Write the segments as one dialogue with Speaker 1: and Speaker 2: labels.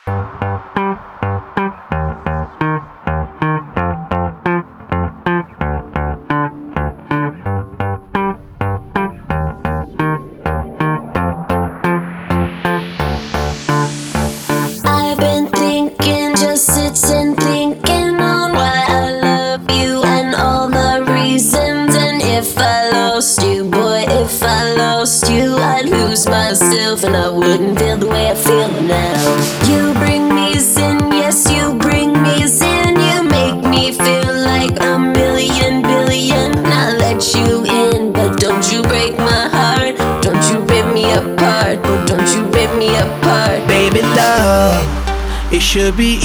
Speaker 1: I've been thinking, just sitting thinking on why I love you and all the reasons. And if I lost you, boy, if I lost you, I'd lose myself and I wouldn't feel the way I feel now. You bring me sin, yes, you bring me sin. You make me feel like a million billion. I let you in, but don't you break my heart. Don't you rip me apart, oh, don't you rip me apart.
Speaker 2: Baby love, it should be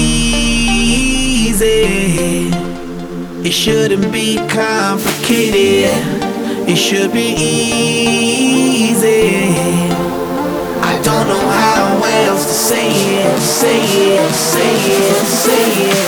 Speaker 2: easy. It shouldn't be complicated. It should be easy. I don't know how else to say it, say it, say it, say it.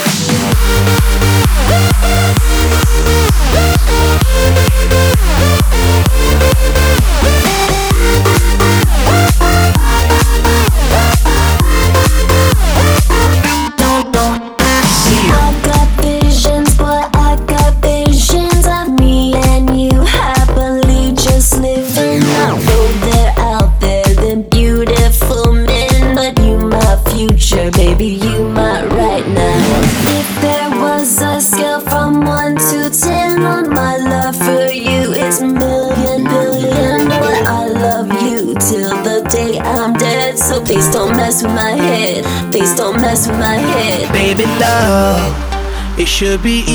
Speaker 1: Baby, you might right now. If there was a scale from 1 to 10 on my love for you, it's a million billion. But I love you till the day I'm dead. So please don't mess with my head. Please don't mess with my head.
Speaker 2: Baby love, it should be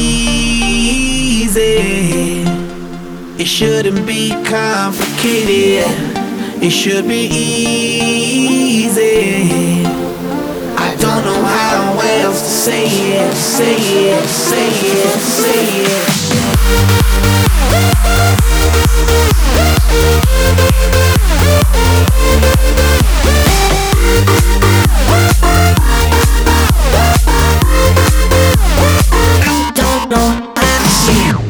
Speaker 2: easy. It shouldn't be complicated. It should be easy. I don't know how else to say it, say it, say it, say it. Don't know how to see you.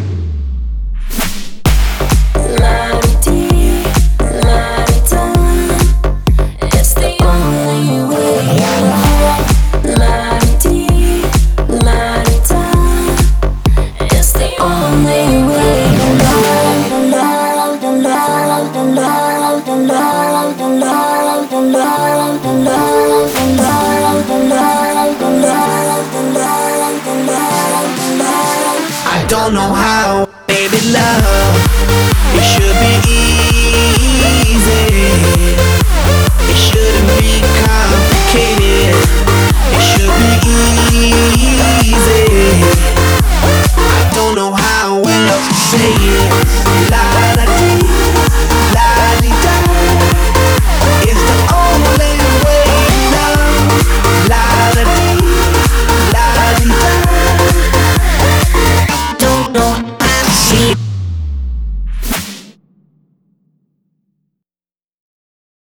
Speaker 1: La-di-dee, la-di-da. It's the only way I love. La-di-dee, la-di-da. It's the only way to love, to love, to love, to love, to love, to love, to love, to love, to love, to love, to love, to love, to love.
Speaker 2: I don't know how, baby love, it should be